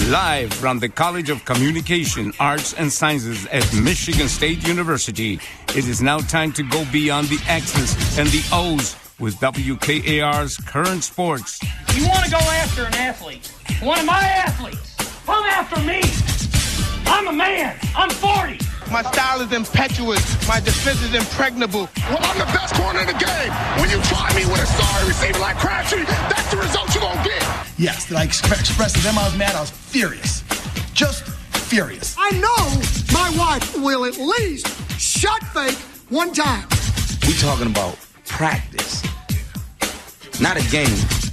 Live from the College of Communication, Arts, and Sciences at Michigan State University, it is now time to go beyond the X's and the O's with WKAR's Current Sports. You want to go after an athlete, one of my athletes, come after me. I'm a man. I'm 40. My style is impetuous. My defense is impregnable. Well, I'm the best corner in the game. When you try me with a sorry receiver like Crabtree, that's the result you're going to get. Yes, did I express to them I was mad? I was furious. Just furious. I know my wife will at least shot fake one time. We talking about practice, not a game.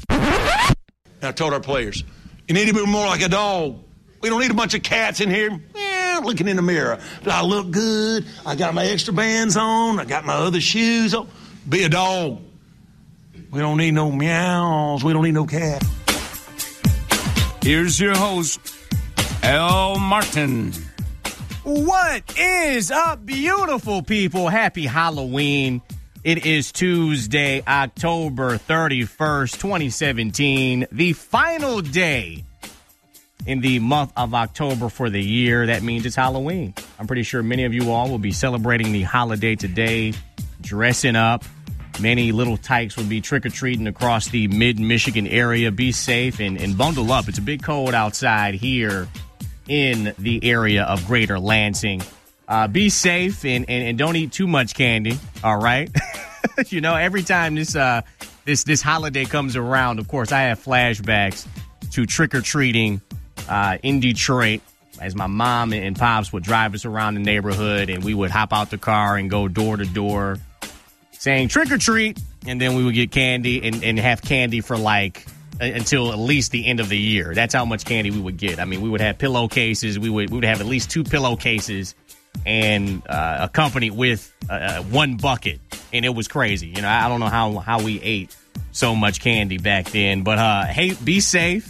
And I told our players, you need to be more like a dog. We don't need a bunch of cats in here looking in the mirror. Do I look good? I got my extra bands on. I got my other shoes on. Be a dog. We don't need no meows. We don't need no cat. Here's your host, Al Martin. What is up, beautiful people? Happy Halloween. It is Tuesday, October 31st, 2017, the final day in the month of October for the year. That means it's Halloween. I'm pretty sure many of you all will be celebrating the holiday today, dressing up. Many little tykes will be trick-or-treating across the mid-Michigan area. Be safe and bundle up. It's a big cold outside here in the area of Greater Lansing. Be safe and don't eat too much candy, all right? You know, every time this holiday comes around, of course, I have flashbacks to trick-or-treating in Detroit, as my mom and pops would drive us around the neighborhood, and we would hop out the car and go door to door saying trick or treat, and then we would get candy and have candy for like until at least the end of the year. That's how much candy we would get. I mean, we would have pillowcases. We would have at least 2 pillowcases and accompanied with one bucket, and it was crazy. You know, I don't know how we ate so much candy back then, but hey, be safe.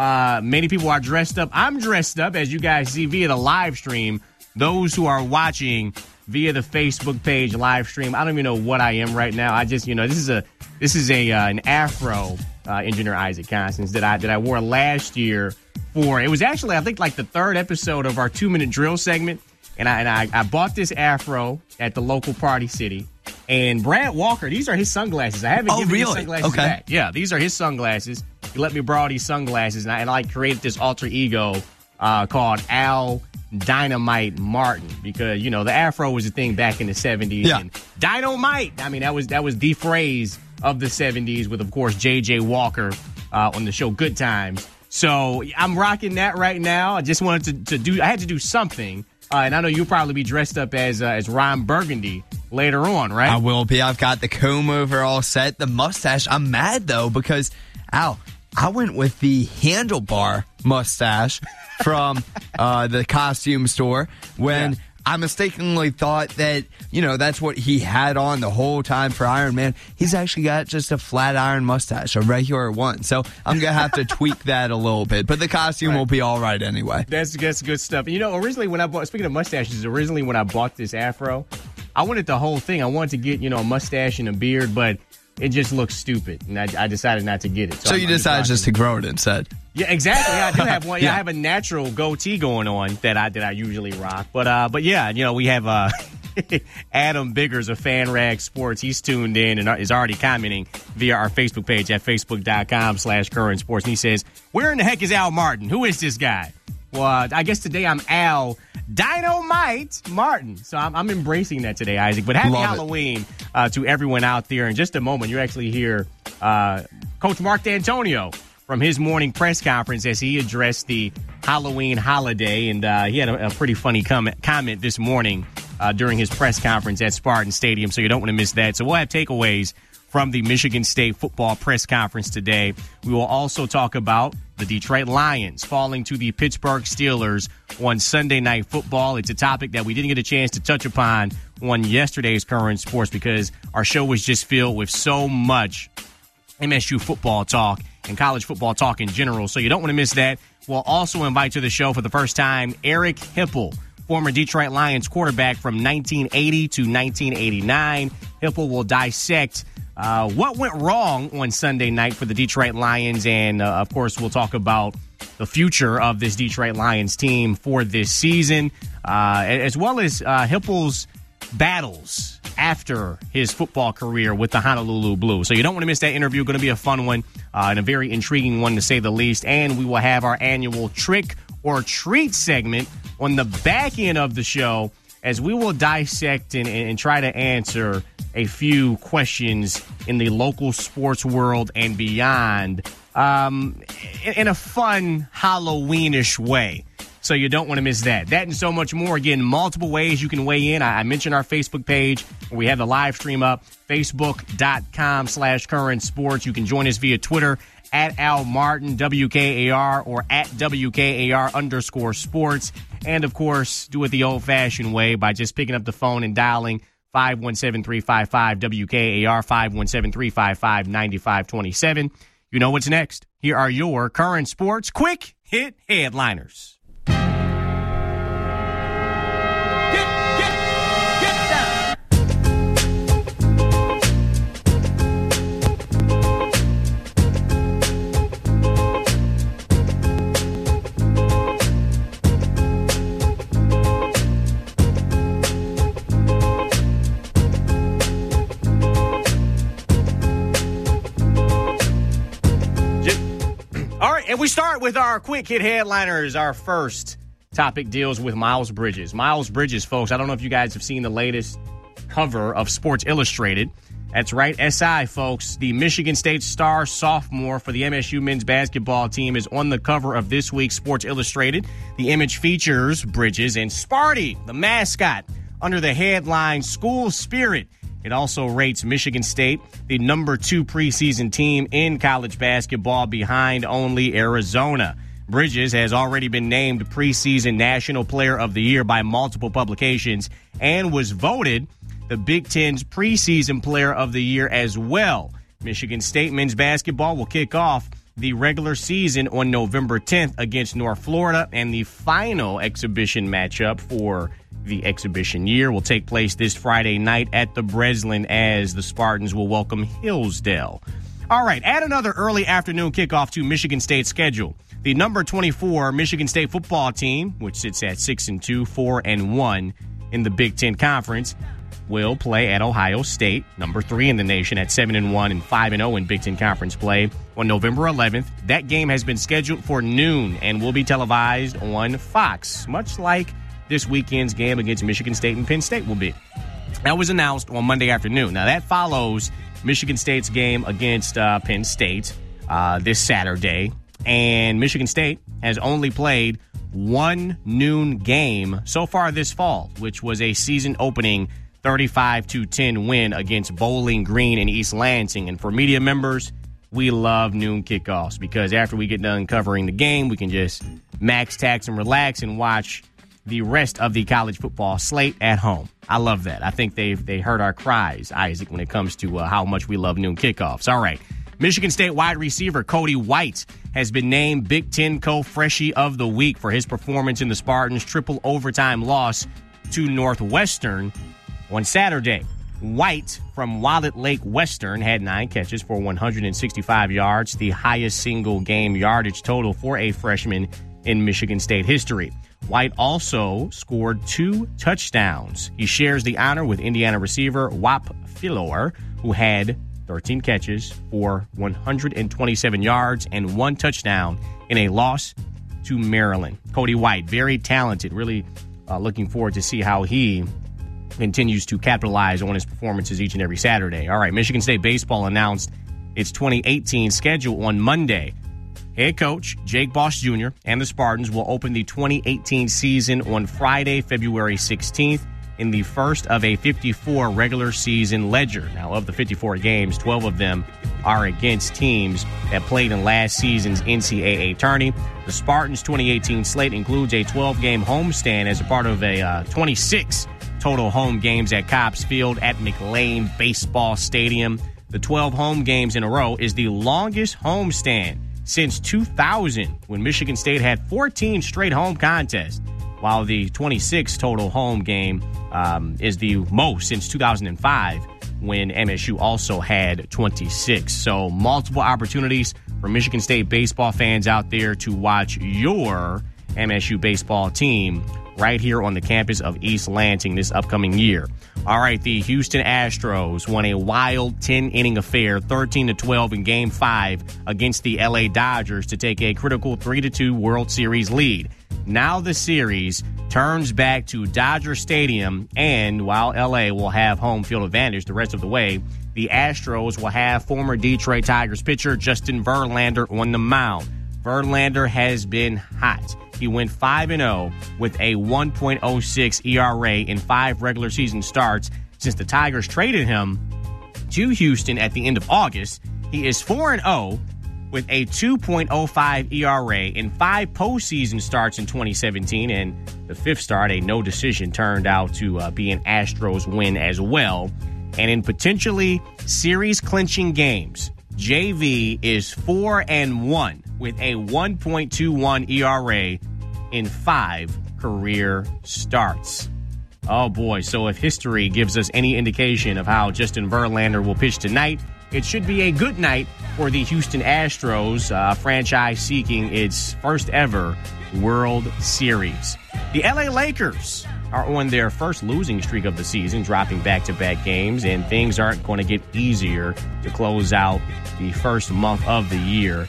Many people are dressed up. I'm dressed up, as you guys see via the live stream. Those who are watching via the Facebook page live stream, I don't even know what I am right now. I just, you know, this is an afro, Engineer Isaac Constance, that I wore last year for. It was actually, I think, like the 3rd episode of our 2-minute drill segment, and I bought this afro at the local Party City. And Brad Walker, these are his sunglasses. I haven't given his sunglasses back. Yeah, these are his sunglasses. He let me borrow these sunglasses, and I created this alter ego called Al Dynamite Martin, because, you know, the afro was a thing back in the 70s. Yeah. And Dynamite, I mean, that was the phrase of the 70s with, of course, J.J. Walker on the show Good Times. So I'm rocking that right now. I just wanted I had to do something. And I know you'll probably be dressed up as Ron Burgundy later on, right? I will be. I've got the comb over all set, the mustache. I'm mad, though, because, Al, I went with the handlebar mustache from the costume store when I mistakenly thought that, you know, that's what he had on the whole time for Iron Man. He's actually got just a flat iron mustache, a regular one. So I'm going to have to tweak that a little bit. But the costume will be all right anyway. That's good stuff. And, you know, originally speaking of mustaches, when I bought this afro, I wanted the whole thing. I wanted to get, you know, a mustache and a beard, but it just looks stupid, and I decided not to get it. So you decided just to grow it instead? Yeah, exactly. Yeah, I do have one. Yeah, I have a natural goatee going on that I usually rock. But yeah, you know, we have Adam Biggers of FanRag Sports. He's tuned in and is already commenting via our Facebook page at facebook.com/Current Sports. And he says, "Where in the heck is Al Martin? Who is this guy?" Well, I guess today I'm Al Dynamite Martin. So I'm embracing that today, Isaac. But happy Halloween to everyone out there. In just a moment, you're actually hear Coach Mark D'Antonio from his morning press conference as he addressed the Halloween holiday. And he had a pretty funny comment this morning during his press conference at Spartan Stadium. So you don't want to miss that. So we'll have takeaways from the Michigan State football press conference today. We will also talk about the Detroit Lions falling to the Pittsburgh Steelers on Sunday Night Football. It's a topic that we didn't get a chance to touch upon on yesterday's Current Sports because our show was just filled with so much MSU football talk and college football talk in general. So you don't want to miss that. We'll also invite to the show for the first time Eric Hipple, former Detroit Lions quarterback from 1980 to 1989. Hipple will dissect what went wrong on Sunday night for the Detroit Lions, and of course we'll talk about the future of this Detroit Lions team for this season, as well as Hippel's battles after his football career with the Honolulu Blue. So you don't want to miss that interview. Going to be a fun one and a very intriguing one, to say the least. And we will have our annual Trick or Treat segment on the back end of the show, as we will dissect and try to answer a few questions in the local sports world and beyond in a fun Halloweenish way. So you don't want to miss that. That and so much more. Again, multiple ways you can weigh in. I mentioned our Facebook page where we have the live stream up, facebook.com/current sports. You can join us via Twitter at Al Martin, WKAR, or at WKAR_sports. And, of course, do it the old-fashioned way by just picking up the phone and dialing 517-355-WKAR, 517-355-9527. You know what's next. Here are your current sports quick hit headliners. And we start with our quick hit headliners. Our first topic deals with Miles Bridges. Miles Bridges, folks, I don't know if you guys have seen the latest cover of Sports Illustrated. That's right, SI, folks. The Michigan State star sophomore for the MSU men's basketball team is on the cover of this week's Sports Illustrated. The image features Bridges and Sparty, the mascot, under the headline School Spirit. It also rates Michigan State the number 2 preseason team in college basketball, behind only Arizona. Bridges has already been named preseason National Player of the Year by multiple publications and was voted the Big Ten's preseason Player of the Year as well. Michigan State men's basketball will kick off the regular season on November 10th against North Florida, and the final exhibition matchup for the exhibition year will take place this Friday night at the Breslin, as the Spartans will welcome Hillsdale. All right, add another early afternoon kickoff to Michigan State's schedule. The number 24 Michigan State football team, which sits at 6-2, 4-1 in the Big Ten Conference, will play at Ohio State, number 3 in the nation, at 7-1 and 5-0 in Big Ten Conference play on November 11th. That game has been scheduled for noon and will be televised on Fox, much like this weekend's game against Michigan State and Penn State will be. That was announced on Monday afternoon. Now, that follows Michigan State's game against Penn State this Saturday, and Michigan State has only played one noon game so far this fall, which was a season-opening 35-10 win against Bowling Green in East Lansing. And for media members, we love noon kickoffs because after we get done covering the game, we can just max, tax, and relax and watch the rest of the college football slate at home. I love that. I think they heard our cries, Isaac, when it comes to how much we love noon kickoffs. All right. Michigan State wide receiver Cody White has been named Big Ten Co-Freshie of the Week for his performance in the Spartans' triple overtime loss to Northwestern on Saturday. White from Wallet Lake Western had 9 catches for 165 yards, the highest single game yardage total for a freshman in Michigan State history. White also scored 2 touchdowns. He shares the honor with Indiana receiver Whop Philor, who had 13 catches for 127 yards and 1 touchdown in a loss to Maryland. Cody White, very talented. Really looking forward to see how he continues to capitalize on his performances each and every Saturday. All right, Michigan State baseball announced its 2018 schedule on Monday. Head coach Jake Bosch Jr. and the Spartans will open the 2018 season on Friday, February 16th in the first of a 54 regular season ledger. Now, of the 54 games, 12 of them are against teams that played in last season's NCAA tourney. The Spartans' 2018 slate includes a 12-game homestand as a part of a 26 total home games at Cobbs Field at McLean Baseball Stadium. The 12 home games in a row is the longest homestand since 2000, when Michigan State had 14 straight home contests, while the 26 total home game is the most since 2005, when MSU also had 26. So multiple opportunities for Michigan State baseball fans out there to watch your MSU baseball team right here on the campus of East Lansing this upcoming year. All right, the Houston Astros won a wild 10-inning affair, 13-12 in Game 5 against the LA Dodgers to take a critical 3-2 World Series lead. Now the series turns back to Dodger Stadium, and while LA will have home field advantage the rest of the way, the Astros will have former Detroit Tigers pitcher Justin Verlander on the mound. Verlander has been hot. He went 5-0 with a 1.06 ERA in 5 regular season starts since the Tigers traded him to Houston at the end of August. He is 4-0 with a 2.05 ERA in 5 postseason starts in 2017, and the 5th start, a no decision, turned out to be an Astros win as well. And in potentially series-clinching games, JV is 4-1 with a 1.21 ERA in 5 career starts. Oh boy, so if history gives us any indication of how Justin Verlander will pitch tonight, it should be a good night for the Houston Astros, franchise seeking its first ever World Series. The LA Lakers are on their first losing streak of the season, dropping back-to-back games, and things aren't going to get easier to close out the first month of the year,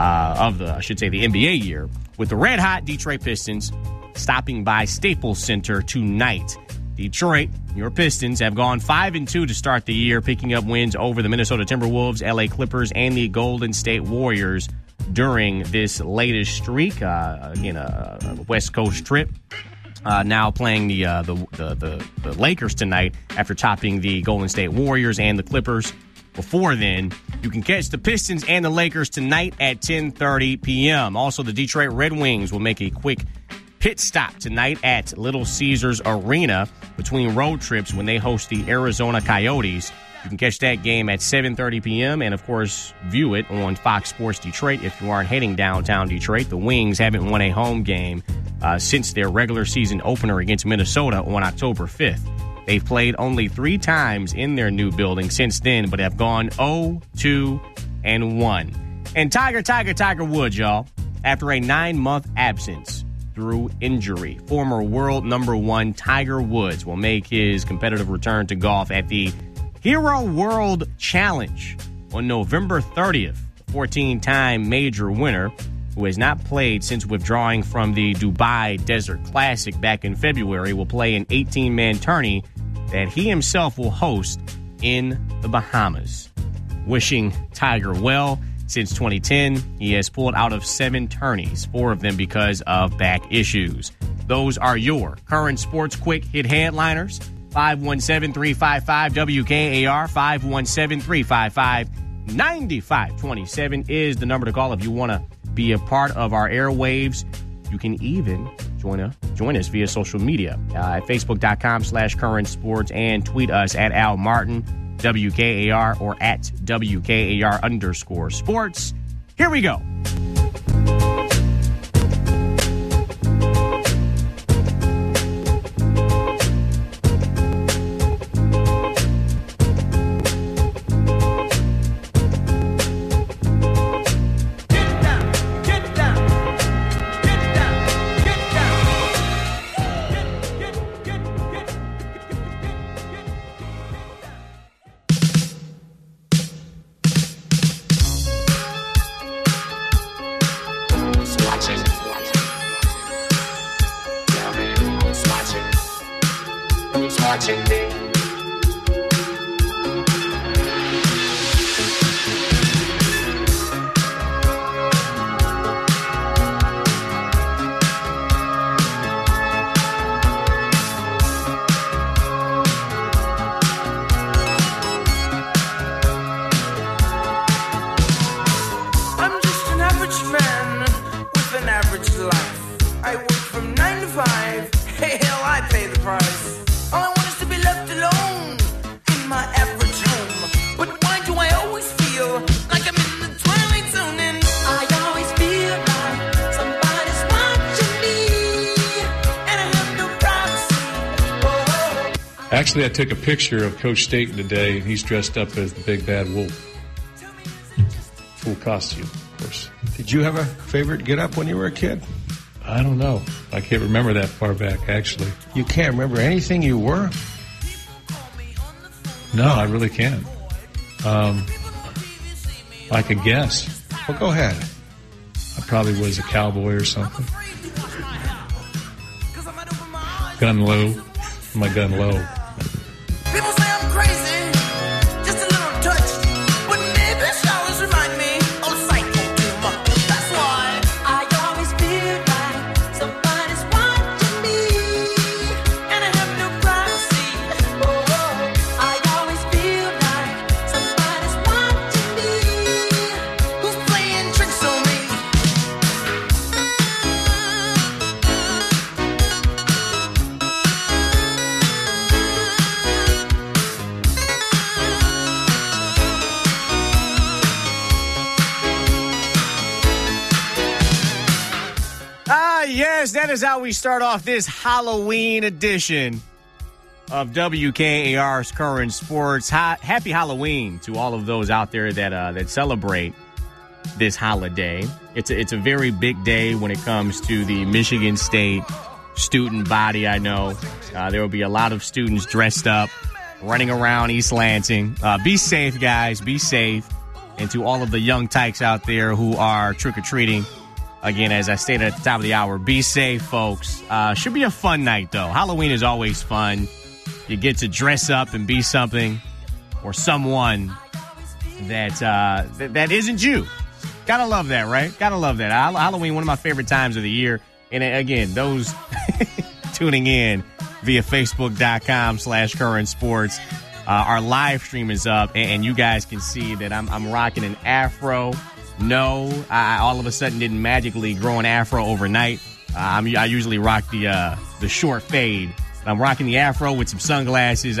the NBA year, with the red-hot Detroit Pistons stopping by Staples Center tonight. Detroit, your Pistons, have gone 5-2 to start the year, picking up wins over the Minnesota Timberwolves, LA Clippers, and the Golden State Warriors during this latest streak. Again, a West Coast trip. Now playing the Lakers tonight after topping the Golden State Warriors and the Clippers. Before then, you can catch the Pistons and the Lakers tonight at 10:30 p.m. Also, the Detroit Red Wings will make a quick pit stop tonight at Little Caesars Arena between road trips when they host the Arizona Coyotes. You can catch that game at 7:30 p.m. and, of course, view it on Fox Sports Detroit if you aren't heading downtown Detroit. The Wings haven't won a home game since their regular season opener against Minnesota on October 5th. They've played only 3 times in their new building since then, but have gone 0-2-1. And Tiger Woods, y'all, after a 9-month absence through injury, former world number 1 Tiger Woods will make his competitive return to golf at the Hero World Challenge on November 30th. The 14-time major winner, who has not played since withdrawing from the Dubai Desert Classic back in February, will play an 18-man tourney that he himself will host in the Bahamas. Wishing Tiger well. Since 2010, he has pulled out of 7 tourneys, 4 of them because of back issues. Those are your current sports quick hit headliners. 517-355-WKAR, 517-355-9527 is the number to call if you want to be a part of our airwaves. You can even join us via social media at facebook.com/current sports and tweet us at Al Martin, WKAR, or at WKAR_sports. Here we go. Actually, I took a picture of Coach Staten today, and he's dressed up as the big bad wolf. Full costume, of course. Did you have a favorite get-up when you were a kid? I don't know. I can't remember that far back, actually. You can't remember anything you were? No, I really can't. I could guess. Well, go ahead. I probably was a cowboy or something. Gun low. My gun low. People say I'm crazy, just a little touch, but maybe showers remind me of Psycho too much. That's why I always feel like somebody's watching me, and I have no privacy. Oh, I always feel like somebody's watching me, who's playing tricks on me. Yes, that is how we start off this Halloween edition of WKAR's Current Sports. Happy Halloween to all of those out there that celebrate this holiday. It's a very big day when it comes to the Michigan State student body. I know there will be a lot of students dressed up, running around East Lansing. Be safe, guys. Be safe. And to all of the young tykes out there who are trick-or-treating, again, as I stated at the top of the hour, be safe, folks. Should be a fun night, though. Halloween is always fun. You get to dress up and be something or someone that isn't you. Gotta love that, right? Gotta love that. Halloween, one of my favorite times of the year. And again, those tuning in via Facebook.com/Current Sports, our live stream is up, and you guys can see that I'm rocking an afro. No, I all of a sudden didn't magically grow an afro overnight. I usually rock the short fade. I'm rocking the afro with some sunglasses.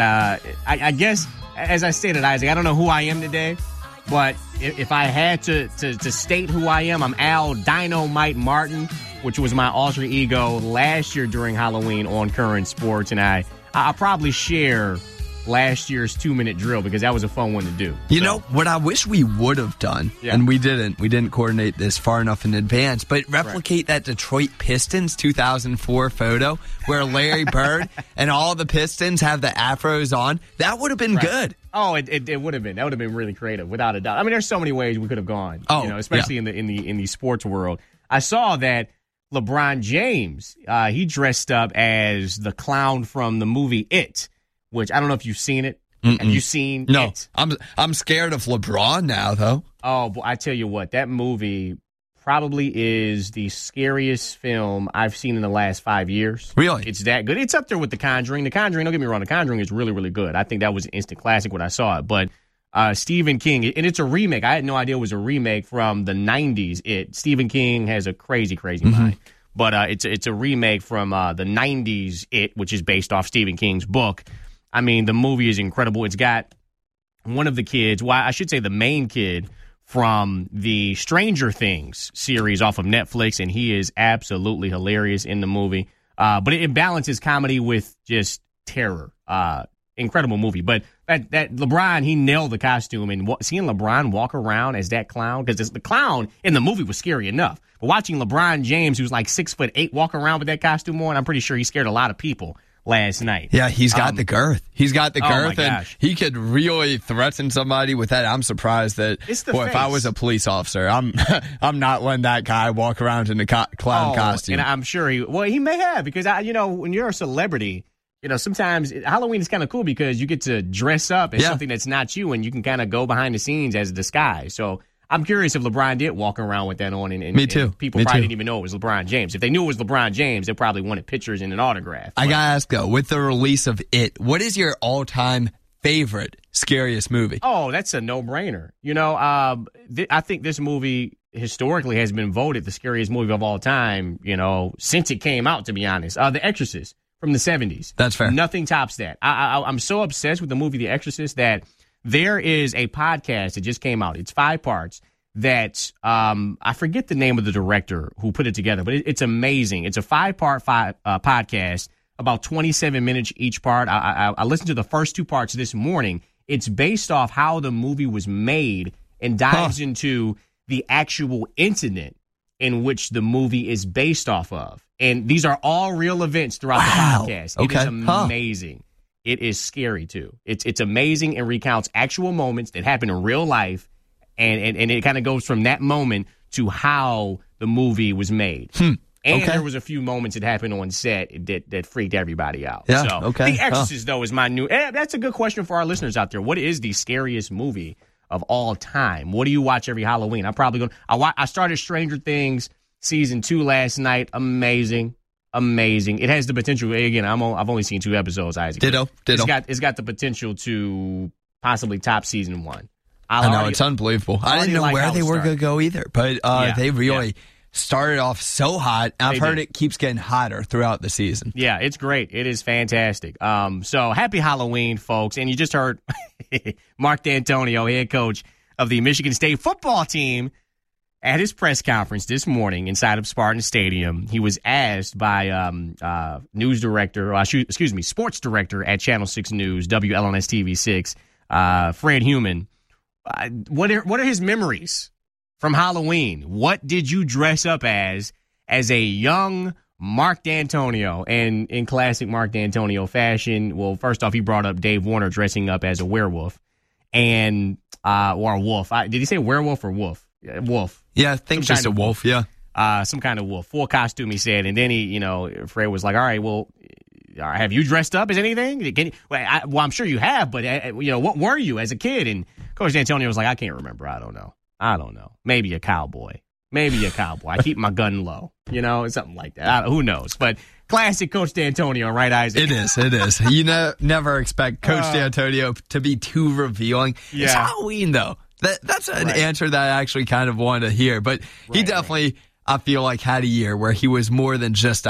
I guess, as I stated, Isaac, I don't know who I am today, but if I had to state who I am, I'm Al Dynamite Martin, which was my alter ego last year during Halloween on Current Sports, and I'll probably share last year's 2-minute drill because that was a fun one to do. You know, what I wish we would have done, and we didn't coordinate this far enough in advance, but replicate that Detroit Pistons 2004 photo where Larry Bird and all the Pistons have the afros on. That would have been good. Oh, it would have been. That would have been really creative, without a doubt. I mean, there's so many ways we could have gone. Especially in the sports world. I saw that LeBron James, he dressed up as the clown from the movie It, which I don't know if you've seen it. Have you seen it? I'm scared of LeBron now, though. Oh, boy, I tell you what, that movie probably is the scariest film I've seen in the last 5 years. Really? It's that good. It's up there with The Conjuring. The Conjuring, don't get me wrong, The Conjuring is really, really good. I think that was an instant classic when I saw it. But Stephen King, and it's a remake. I had no idea it was a remake from the 90s. Stephen King has a crazy, crazy mind. But it's a remake from the 90s It, which is based off Stephen King's book. I mean, the movie is incredible. It's got one of the kids, I should say the main kid from the Stranger Things series off of Netflix, and he is absolutely hilarious in the movie. But it balances comedy with just terror. Incredible movie. But that LeBron, he nailed the costume, and seeing LeBron walk around as that clown, because the clown in the movie was scary enough. But watching LeBron James, who's like 6'8", walk around with that costume on, I'm pretty sure he scared a lot of people last night. Yeah, he's got the girth. He's got the girth, my and gosh. he could really threaten somebody with that. I'm surprised that, It's the if I face. was a police officer, I'm not letting that guy walk around in a clown costume. And I'm sure he may have, because when you're a celebrity, sometimes Halloween is kind of cool because you get to dress up as something that's not you, and you can kind of go behind the scenes as a disguise. So I'm curious if LeBron did walk around with that on, and Me too. And people Me probably too. didn't even know it was LeBron James. If they knew it was LeBron James, they probably wanted pictures and an autograph. I gotta ask though, with the release of It, what is your all-time favorite scariest movie? Oh, that's a no-brainer. I think this movie historically has been voted the scariest movie of all time, since it came out, to be honest. The Exorcist from the 70s. That's fair. Nothing tops that. I'm so obsessed with the movie The Exorcist that there is a podcast that just came out. It's 5 parts that I forget the name of the director who put it together, but it's amazing. It's a 5-part podcast about 27 minutes each part. I listened to the first 2 parts this morning. It's based off how the movie was made and dives into the actual incident in which the movie is based off of. And these are all real events throughout the podcast. It is amazing. It is scary, too. It's amazing and recounts actual moments that happen in real life, and it kind of goes from that moment to how the movie was made. And there was a few moments that happened on set that freaked everybody out. Yeah, so, The Exorcist, though, is my new... that's a good question for our listeners out there. What is the scariest movie of all time? What do you watch every Halloween? I'm probably going to... I started Stranger Things Season 2 last night. Amazing. It has the potential... Again, I've only seen 2 episodes, Isaac. Ditto. It's got the potential to possibly top Season 1. I know, it's unbelievable. I didn't know where they were going to go either, but they really started off so hot. I've heard it keeps getting hotter throughout the season. Yeah, it's great. It is fantastic. So happy Halloween, folks. And you just heard Mark D'Antonio, head coach of the Michigan State football team, at his press conference this morning inside of Spartan Stadium. He was asked by sports director at Channel 6 News, WLNS TV 6, Fred Human, what are his memories from Halloween? What did you dress up as a young Mark D'Antonio? And in classic Mark D'Antonio fashion, well, first off, he brought up Dave Warner dressing up as a werewolf or a wolf. Did he say werewolf or wolf? Wolf. Yeah, I think just a wolf. Yeah, some kind of wolf. Full costume, he said. And then Fred was like, "All right, well, have you dressed up as anything? I'm sure you have, but what were you as a kid?" And Coach D'Antonio was like, "I can't remember. I don't know. Maybe a cowboy. I keep my gun low. Something like that. Who knows?" But classic Coach D'Antonio, right, Isaac? It is. You never expect Coach D'Antonio to be too revealing. Yeah. It's Halloween, though. That's an answer that I actually kind of wanted to hear. But he definitely, I feel like, had a year where he was more than just a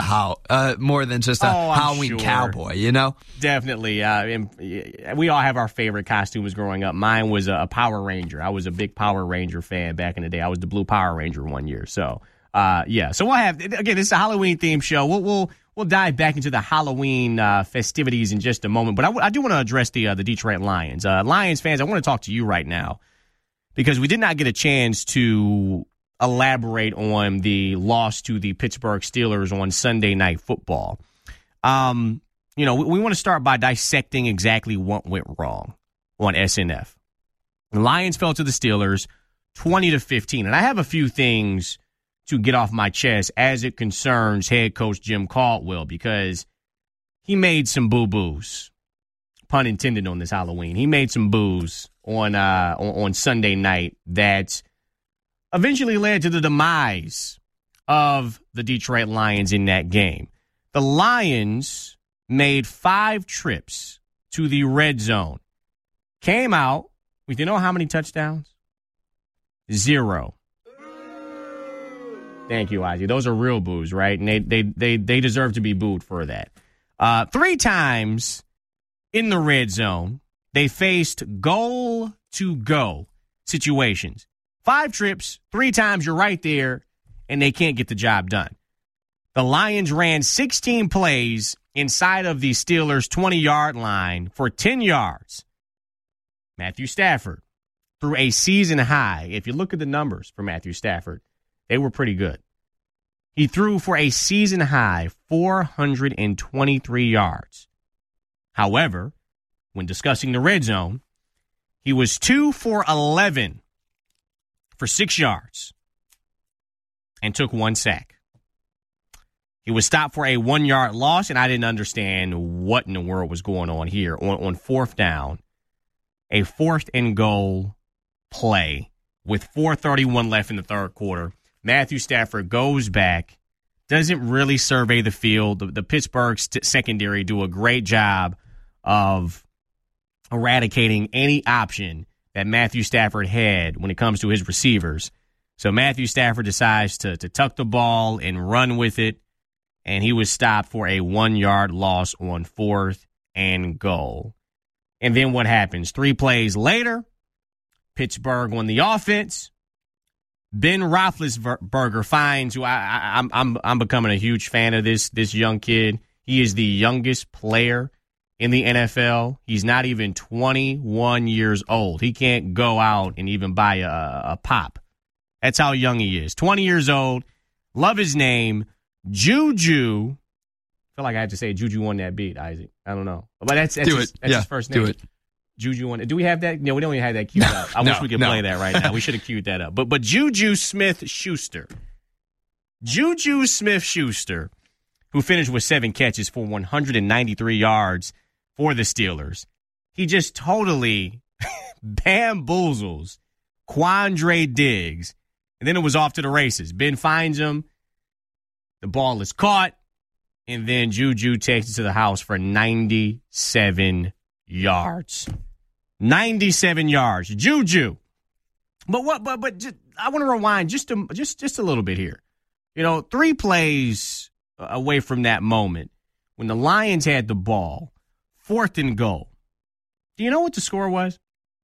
Halloween cowboy, Definitely. We all have our favorite costumes growing up. Mine was a Power Ranger. I was a big Power Ranger fan back in the day. I was the Blue Power Ranger one year. So, So we'll have, again, this is a Halloween-themed show. We'll dive back into the Halloween festivities in just a moment. But I do want to address the Detroit Lions. Lions fans, I want to talk to you right now, because we did not get a chance to elaborate on the loss to the Pittsburgh Steelers on Sunday Night Football. We want to start by dissecting exactly what went wrong on SNF. The Lions fell to the Steelers 20-15, and I have a few things to get off my chest as it concerns head coach Jim Caldwell, because he made some boo-boos, pun intended, on this Halloween. He made some boos on Sunday night that eventually led to the demise of the Detroit Lions in that game. The Lions made 5 trips to the red zone. Came out with, how many touchdowns? 0. Thank you, Ozzy. Those are real boos, right? And they deserve to be booed for that. 3 times in the red zone, they faced goal-to-go situations. 5 trips, 3 times you're right there, and they can't get the job done. The Lions ran 16 plays inside of the Steelers' 20-yard line for 10 yards. Matthew Stafford threw a season high. If you look at the numbers for Matthew Stafford, they were pretty good. He threw for a season high 423 yards. However, when discussing the red zone, he was 2 for 11 for 6 yards and took 1 sack. He was stopped for a 1-yard loss, and I didn't understand what in the world was going on here. On 4th down, a 4th and goal play with 4:31 left in the third quarter, Matthew Stafford goes back, doesn't really survey the field. The Pittsburgh secondary do a great job of eradicating any option that Matthew Stafford had when it comes to his receivers. So Matthew Stafford decides to tuck the ball and run with it, and he was stopped for a 1-yard loss on 4th and goal. And then what happens? 3 plays later, Pittsburgh on the offense. Ben Roethlisberger finds who I'm becoming a huge fan of this young kid. He is the youngest player in the NFL. He's not even 21 years old. He can't go out and even buy a pop. That's how young he is. 20 years old. Love his name. Juju. I feel like I have to say Juju on that beat, Isaac. I don't know. But that's his first name. Do it. Juju on it. Do we have that? No, we don't even have that queued up. I wish we could play that right now. We should have queued that up. But Juju Smith-Schuster. Juju Smith-Schuster, who finished with 7 catches for 193 yards for the Steelers. He just totally bamboozles Quandre Diggs. And then it was off to the races. Ben finds him. The ball is caught. And then Juju takes it to the house for 97 yards. 97 yards. Juju. But just, I want to rewind just a little bit here. 3 plays away from that moment when the Lions had the ball, 4th and goal. Do you know what the score was?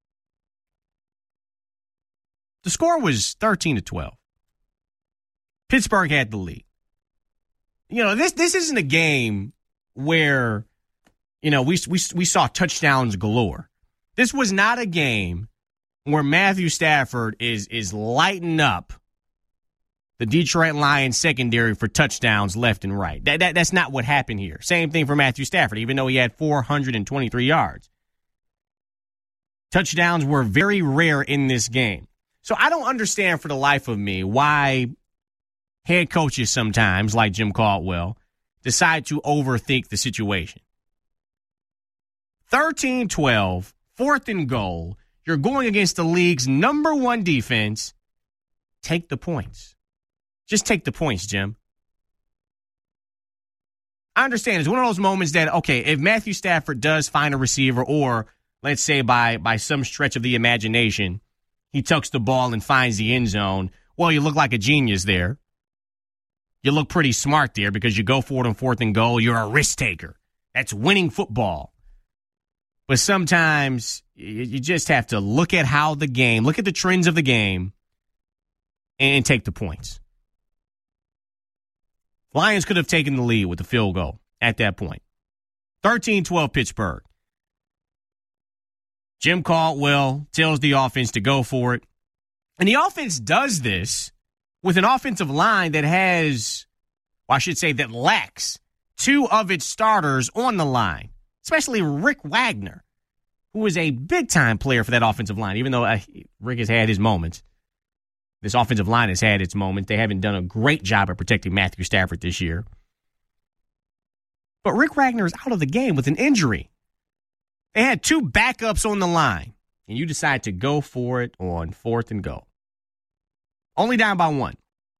The score was 13-12. Pittsburgh had the lead. This isn't a game where, we saw touchdowns galore. This was not a game where Matthew Stafford is lighting up the Detroit Lions secondary for touchdowns left and right. That's not what happened here. Same thing for Matthew Stafford, even though he had 423 yards. Touchdowns were very rare in this game. So I don't understand for the life of me why head coaches sometimes, like Jim Caldwell, decide to overthink the situation. 13-12, 4th and goal. You're going against the league's number 1 defense. Take the points. Just take the points, Jim. I understand. It's one of those moments that, okay, if Matthew Stafford does find a receiver, or let's say by some stretch of the imagination, he tucks the ball and finds the end zone, well, you look like a genius there. You look pretty smart there because you go for it on 4th and goal. You're a risk taker. That's winning football. But sometimes you just have to look at look at the trends of the game and take the points. Lions could have taken the lead with the field goal at that point. 13-12 Pittsburgh. Jim Caldwell tells the offense to go for it. And the offense does this with an offensive line that that lacks 2 of its starters on the line, especially Rick Wagner, who is a big-time player for that offensive line, even though Rick has had his moments. This offensive line has had its moments. They haven't done a great job of protecting Matthew Stafford this year. But Rick Wagner is out of the game with an injury. They had 2 backups on the line, and you decide to go for it on 4th and goal. Only down by 1.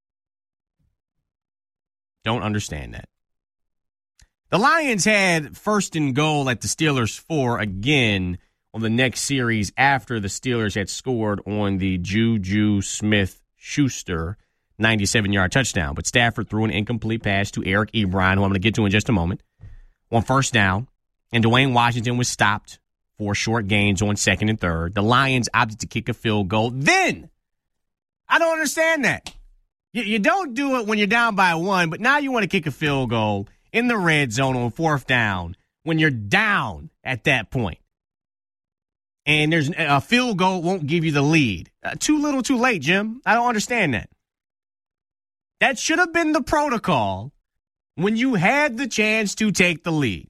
Don't understand that. The Lions had 1st and goal at the Steelers 4 again on the next series after the Steelers had scored on the Juju Smith-Schuster 97-yard touchdown. But Stafford threw an incomplete pass to Eric Ebron, who I'm going to get to in just a moment, on 1st down. And Dwayne Washington was stopped for short gains on 2nd and 3rd. The Lions opted to kick a field goal. Then, I don't understand that. You don't do it when you're down by 1, but now you want to kick a field goal in the red zone on 4th down when you're down at that point. And there's a field goal won't give you the lead. Too little, too late, Jim. I don't understand that. That should have been the protocol when you had the chance to take the lead.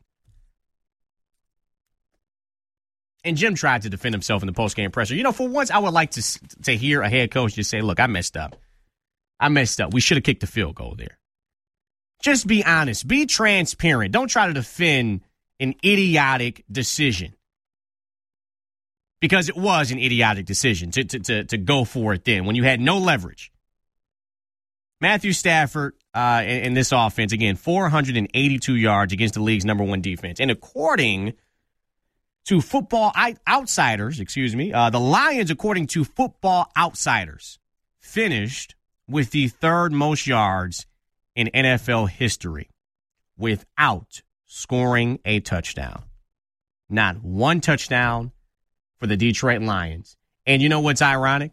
And Jim tried to defend himself in the postgame presser. For once, I would like to hear a head coach just say, look, I messed up. We should have kicked the field goal there. Just be honest. Be transparent. Don't try to defend an idiotic decision. Because it was an idiotic decision to go for it then when you had no leverage. Matthew Stafford in this offense, again, 482 yards against the league's number 1 defense. And according to Football Outsiders, the Lions, according to Football Outsiders, finished with the 3rd most yards in NFL history without scoring a touchdown. Not 1 touchdown for the Detroit Lions. And you know what's ironic?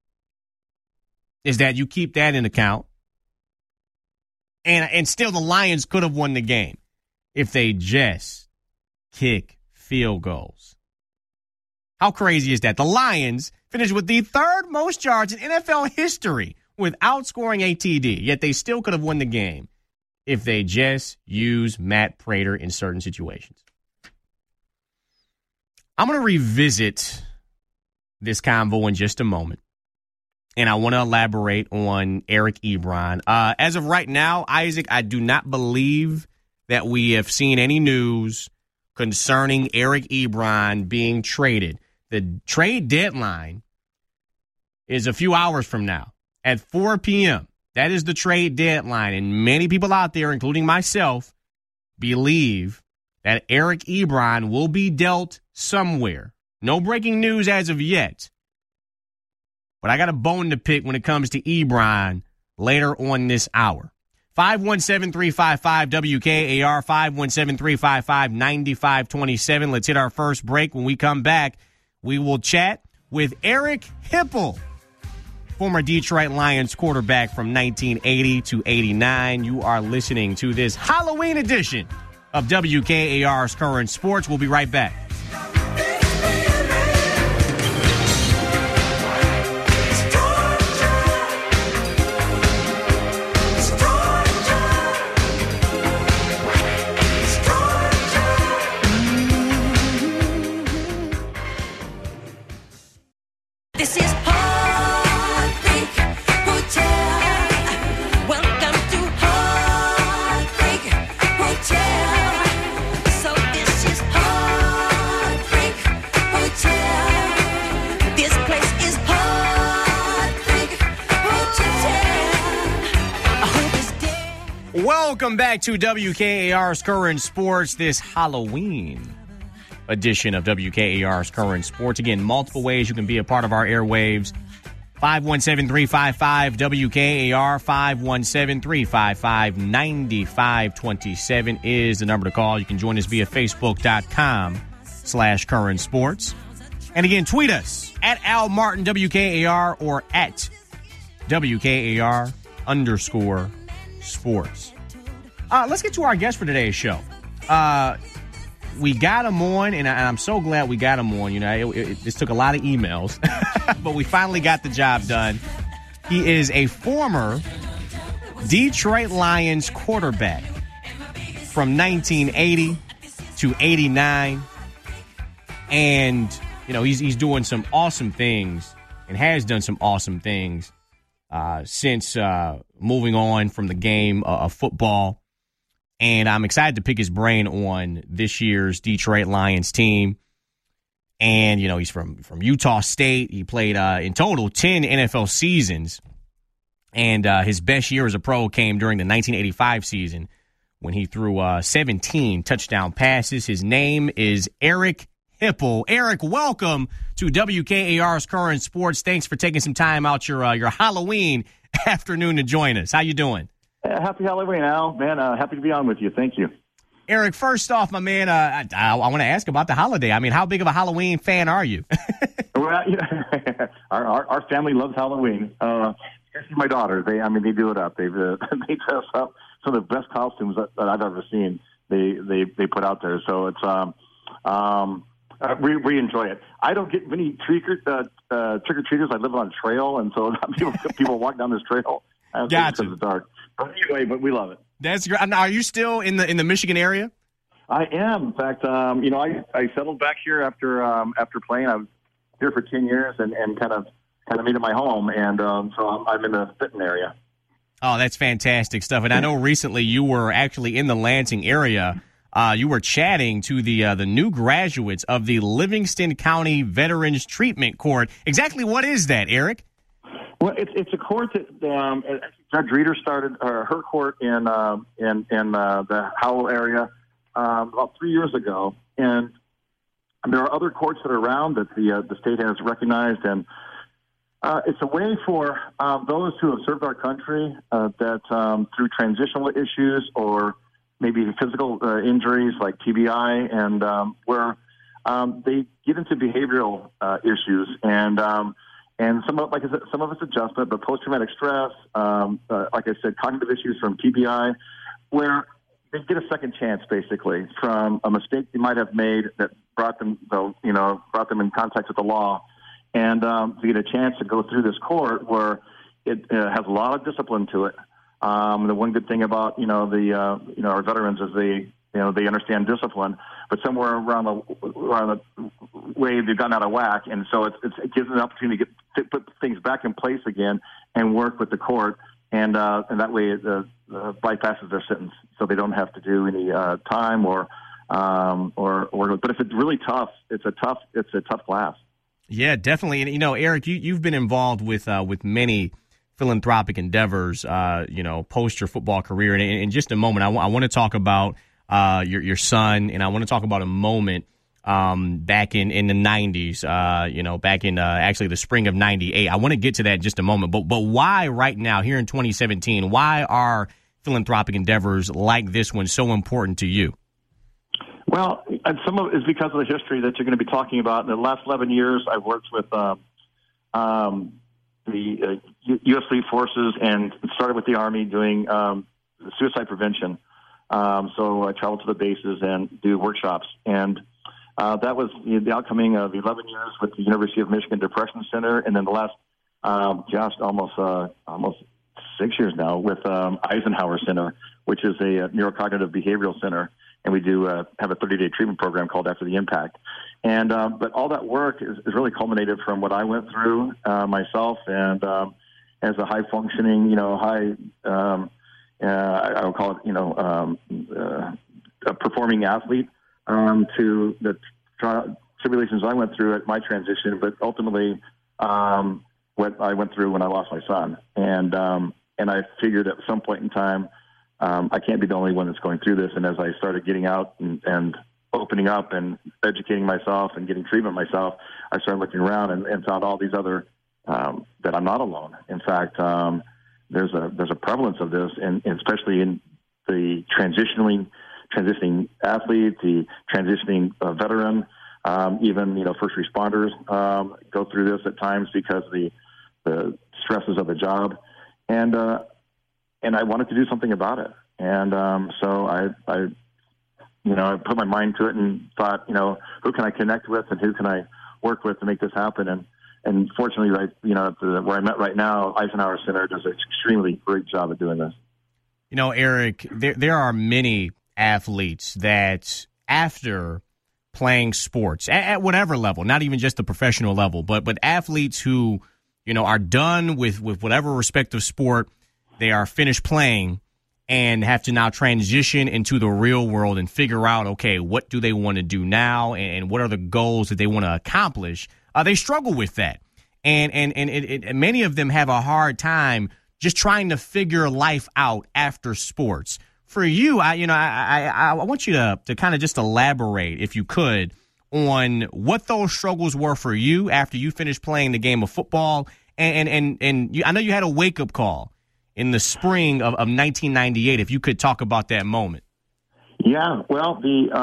Is that you keep that in account, and still the Lions could have won the game. if they just kick field goals. How crazy is that? The Lions finished with the third most yards in NFL history without scoring a TD, yet they still could have won the game if they just use Matt Prater in certain situations. I'm going to revisit this convo in just a moment, and I want to elaborate on Eric Ebron. As of right now, Isaac, I do not believe that we have seen any news concerning Eric Ebron being traded. The trade deadline is a few hours from now at 4 p.m. That is the trade deadline, and many people out there, including myself, believe that Eric Ebron will be dealt somewhere. No breaking news as of yet. But I got a bone to pick when it comes to Ebron later on this hour. 517-355-WKAR, 517-355-9527. Let's hit our first break. When we come back, we will chat with Eric Hipple, former Detroit Lions quarterback from 1980 to 89. You are listening to this Halloween edition of WKAR's Current Sports. We'll be right back. This is Heartbreak Hotel. Welcome to Heartbreak Hotel. So this is Heartbreak Hotel. This place is Heartbreak Hotel. I hope it's dead. Welcome back to WKAR's Current Sports, this Halloween edition of WKAR's Current Sports. Again, multiple ways you can be a part of our airwaves. 517-355-WKAR, 517-355-9527 is the number to call. You can join us via Facebook.com/Current Sports. And again, tweet us at Al Martin WKAR or at WKAR_sports. Let's get to our guest for today's show. We got him on, and I'm so glad we got him on. You know, this took a lot of emails, but we finally got the job done. He is a former Detroit Lions quarterback from 1980 to 89, and you know he's doing some awesome things and has done some awesome things since moving on from the game of football. And I'm excited to pick his brain on this year's Detroit Lions team. And, you know, he's from Utah State. He played, in total, 10 NFL seasons. And his best year as a pro came during the 1985 season when he threw 17 touchdown passes. His name is Eric Hipple. Eric, welcome to WKAR's Current Sports. Thanks for taking some time out your Halloween afternoon to join us. How you doing? Happy Halloween, Al. Man, happy to be on with you. Thank you. Eric, first off, my man, I want to ask about the holiday. I mean, how big of a Halloween fan are you? Well, you know, our family loves Halloween. Especially my daughters. They do it up. They dress up. Some of the best costumes that I've ever seen. They put out there. So it's we enjoy it. I don't get many trick or treaters. I live on a trail, and so people walk down this trail. Gotcha. It's dark. But anyway, but we love it. That's great. Now, are you still in the Michigan area? I am. In fact, you know, I settled back here after playing. I was here for 10 years and kind of made it my home, and so I'm in the Fitton area. Oh, that's fantastic stuff. And I know recently you were actually in the Lansing area. You were chatting to the new graduates of the Livingston County Veterans Treatment Court. Exactly what is that, Eric? Well, it's a court that Judge Reeder started her court in the Howell area about 3 years ago, and there are other courts that are around that the state has recognized, and it's a way for those who have served our country that through transitional issues or maybe physical injuries like TBI, and where they get into behavioral issues and some of it's adjustment, but post-traumatic stress, like I said, cognitive issues from TBI, where they get a second chance, basically, from a mistake they might have made that brought them in contact with the law, and to get a chance to go through this court where it has a lot of discipline to it. The one good thing about our veterans is they understand discipline, but somewhere around the way they've gotten out of whack, and so it gives them an opportunity to put things back in place again and work with the court, and that way it bypasses their sentence, so they don't have to do any time or. But if it's really tough, it's a tough class. Yeah, definitely. And Eric, you've been involved with many philanthropic endeavors, post your football career. And in just a moment, I want to talk about your son, and I want to talk about a moment back in the 90s, back in actually the spring of 98. I want to get to that in just a moment. But why right now, here in 2017, why are philanthropic endeavors like this one so important to you? Well, and some of it is because of the history that you're going to be talking about. In the last 11 years, I've worked with the U.S. Fleet Forces and started with the Army doing suicide prevention. So I travel to the bases and do workshops. And that was the outcoming of 11 years with the University of Michigan Depression Center. And then the last, almost 6 years now with Eisenhower Center, which is a neurocognitive behavioral center. And we do have a 30-day treatment program called After the Impact. And but all that work is really culminated from what I went through myself, and as a high-functioning, I would call it, a performing athlete, to the tribulations I went through at my transition, but ultimately what I went through when I lost my son. And I figured at some point in time, I can't be the only one that's going through this. And as I started getting out and opening up and educating myself and getting treatment myself, I started looking around and found all these other that I'm not alone. In fact, there's a prevalence of this, and especially in the transitioning athlete, the transitioning veteran, even first responders go through this at times because of the stresses of the job, and I wanted to do something about it. And so I put my mind to it and thought, who can I connect with and who can I work with to make this happen? And fortunately, where I'm at right now, Eisenhower Center does an extremely great job at doing this. Eric, there are many athletes that after playing sports at whatever level, not even just the professional level, but athletes who, are done with whatever respective sport they are finished playing and have to now transition into the real world and figure out, okay, what do they want to do now and what are the goals that they want to accomplish? They struggle with that. And many of them have a hard time just trying to figure life out after sports. For you, I want you to kind of just elaborate, if you could, on what those struggles were for you after you finished playing the game of football. And I know you had a wake-up call in the spring of 1998, if you could talk about that moment. Yeah, well,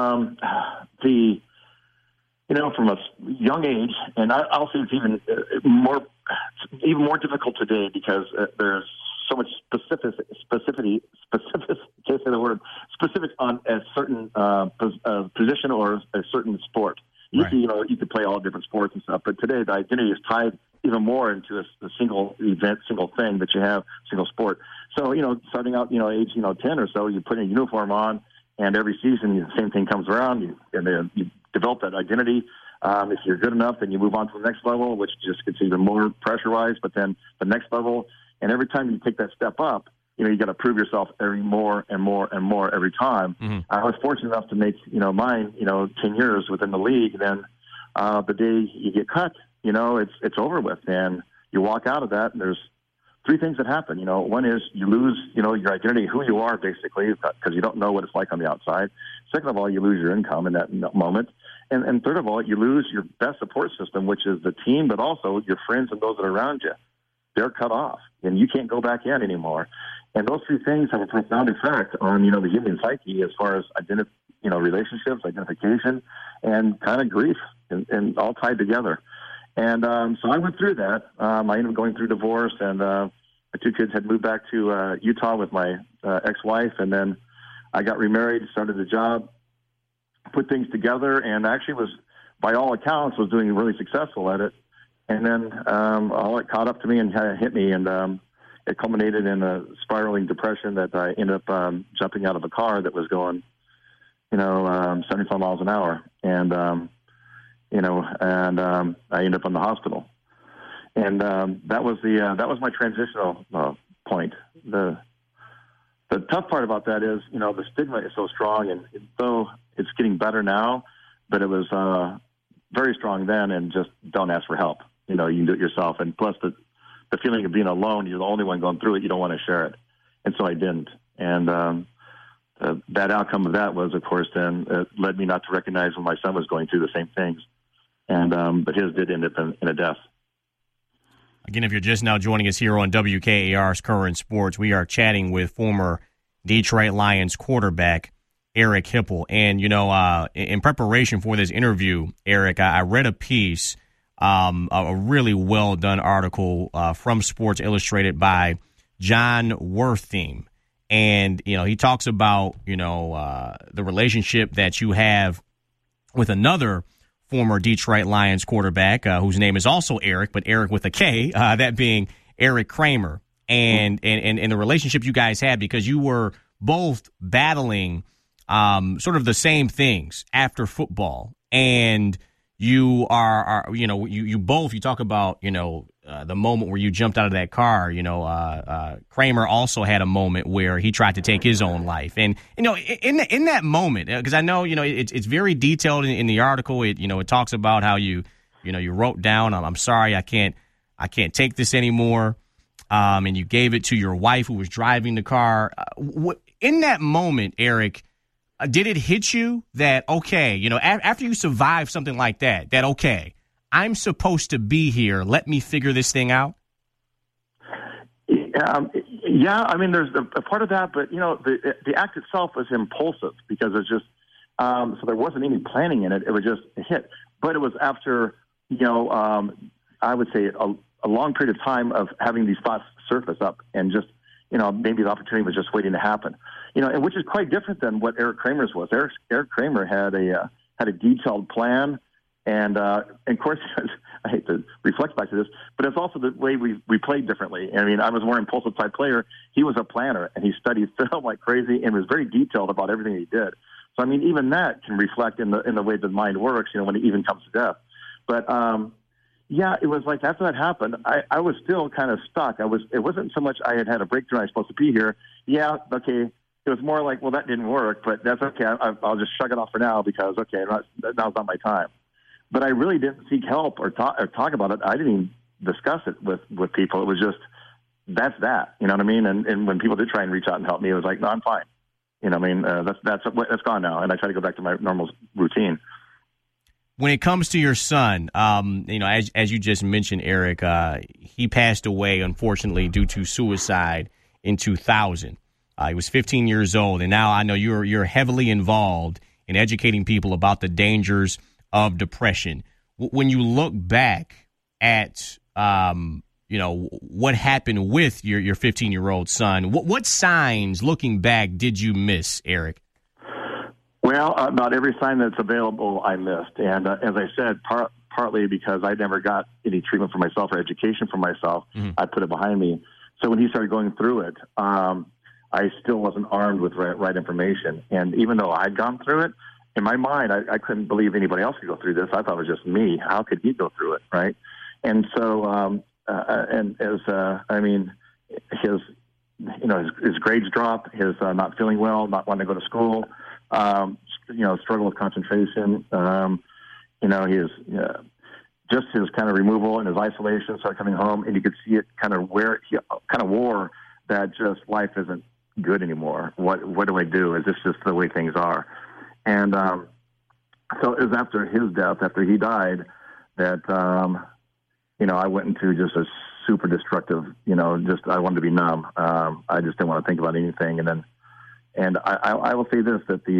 from a young age, and I'll say it's even more difficult today because there's so much specificity, can't say the word, specific on a certain position or a certain sport. You could play all different sports and stuff, but today the identity is tied even more into a single event, single thing that you have, single sport. So, starting out, age, 10 or so, you put a uniform on, and every season the same thing comes around, and you develop that identity. If you're good enough, then you move on to the next level, which just gets even more pressurized, but then the next level, and every time you take that step up, you got to prove yourself more and more every time. Mm-hmm. I was fortunate enough to make, mine, 10 years within the league. Then the day you get cut, it's over with. And you walk out of that, and there's three things that happen. One is you lose, your identity, who you are, basically, because you don't know what it's like on the outside. Second of all, you lose your income in that moment. And third of all, you lose your best support system, which is the team, but also your friends and those that are around you. They're cut off, and you can't go back in anymore. And those three things have a profound effect on, the human psyche as far as relationships, identification, and kind of grief, and all tied together. And so I went through that. I ended up going through divorce, and my two kids had moved back to Utah with my ex-wife, and then I got remarried, started a job, put things together, and actually was, by all accounts, was doing really successful at it. And then all it caught up to me and kind of hit me, and it culminated in a spiraling depression that I ended up jumping out of a car that was going, 75 miles an hour, and I ended up in the hospital. And that was my transitional point. The tough part about that is, the stigma is so strong, and though it's getting better now, but it was very strong then, and just don't ask for help. You can do it yourself. And plus the feeling of being alone, you're the only one going through it, you don't want to share it. And so I didn't. And the bad outcome of that was, of course, then it led me not to recognize when my son was going through the same things. And but his did end up in a death. Again, if you're just now joining us here on WKAR's Current Sports, we are chatting with former Detroit Lions quarterback Eric Hipple. And, in preparation for this interview, Eric, I read a piece, a really well-done article from Sports Illustrated by John Worthing. And, he talks about, the relationship that you have with another former Detroit Lions quarterback, whose name is also Eric, but Eric with a K, that being Eric Kramer, and the relationship you guys had, because you were both battling sort of the same things after football, and you you talk about, the moment where you jumped out of that car. Kramer also had a moment where he tried to take his own life. And, in that moment, because I know, it's very detailed in the article. It talks about how you wrote down, I'm sorry, I can't take this anymore. And you gave it to your wife who was driving the car. In that moment, Eric, did it hit you that, okay, after you survive something like that, okay, I'm supposed to be here, let me figure this thing out? Yeah, I mean, there's a part of that, but, the act itself was impulsive because it's just, so there wasn't any planning in it. It was just a hit. But it was after, I would say a long period of time of having these thoughts surface up and just, maybe the opportunity was just waiting to happen. And which is quite different than what Eric Kramer's was. Eric Kramer had a detailed plan, and of course, I hate to reflect back to this, but it's also the way we played differently. I mean, I was a more impulsive type player. He was a planner, and he studied film like crazy and was very detailed about everything he did. So I mean, even that can reflect in the way the mind works. When it even comes to death. But yeah, it was like after that happened, I was still kind of stuck. It wasn't so much I had a breakthrough. I was supposed to be here. Yeah, okay. It was more like, well, that didn't work, but that's okay. I'll just shrug it off for now because, okay, now's not my time. But I really didn't seek help or talk about it. I didn't even discuss it with people. It was just, that's that. You know what I mean? And when people did try and reach out and help me, it was like, no, I'm fine. That's gone now. And I try to go back to my normal routine. When it comes to your son, as you just mentioned, Eric, he passed away, unfortunately, due to suicide in 2000. He was 15 years old, and now I know you're heavily involved in educating people about the dangers of depression. When you look back at what happened with your 15-year-old son, what signs, looking back, did you miss, Eric? Well, about every sign that's available, I missed. And as I said, partly because I never got any treatment for myself or education for myself, I put it behind me. So when he started going through it, I still wasn't armed with right information. And even though I'd gone through it, in my mind, I couldn't believe anybody else could go through this. I thought it was just me. How could he go through it, right? And so, his grades drop, his not feeling well, not wanting to go to school, struggle with concentration, just his kind of removal and his isolation, started coming home, and you could see it kind of wore that just life isn't good anymore. What do I do? Is this just the way things are? And so it was after his death, after he died, that I went into just a super destructive, I wanted to be numb. I just didn't want to think about anything. And I will say this, that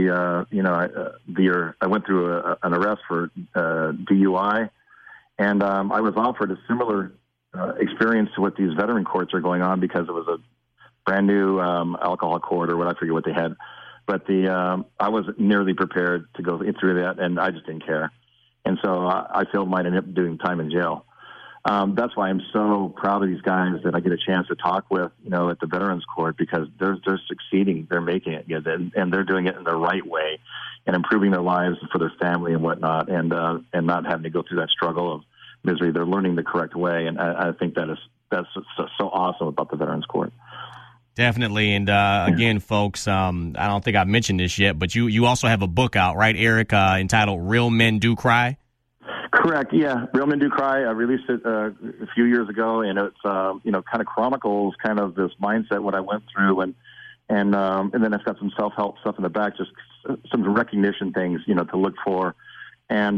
I went through an arrest for DUI, and I was offered a similar experience to what these veteran courts are going on, because it was a brand new alcohol court, or what, I forget what they had. But I wasn't nearly prepared to go through that, and I just didn't care. And so I failed mine and ended up doing time in jail. That's why I'm so proud of these guys that I get a chance to talk with, at the Veterans Court, because they're succeeding, they're making it, and they're doing it in the right way, and improving their lives for their family and whatnot, and not having to go through that struggle of misery. They're learning the correct way, and I think that's so awesome about the Veterans Court. Definitely. And again, folks, I don't think I've mentioned this yet, but you also have a book out, right, Eric, entitled Real Men Do Cry? Correct. Yeah. Real Men Do Cry. I released it a few years ago, and it's, kind of chronicles kind of this mindset, what I went through. And then it's got some self-help stuff in the back, just some recognition things, to look for. And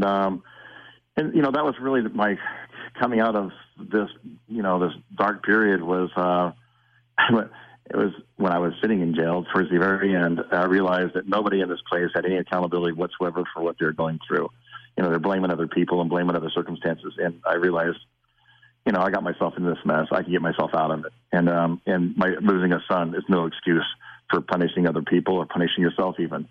that was really my coming out of this, this dark period was, it was when I was sitting in jail towards the very end. I realized that nobody in this place had any accountability whatsoever for what they're going through. They're blaming other people and blaming other circumstances. And I realized, I got myself in this mess. I can get myself out of it. And my losing a son is no excuse for punishing other people or punishing yourself even,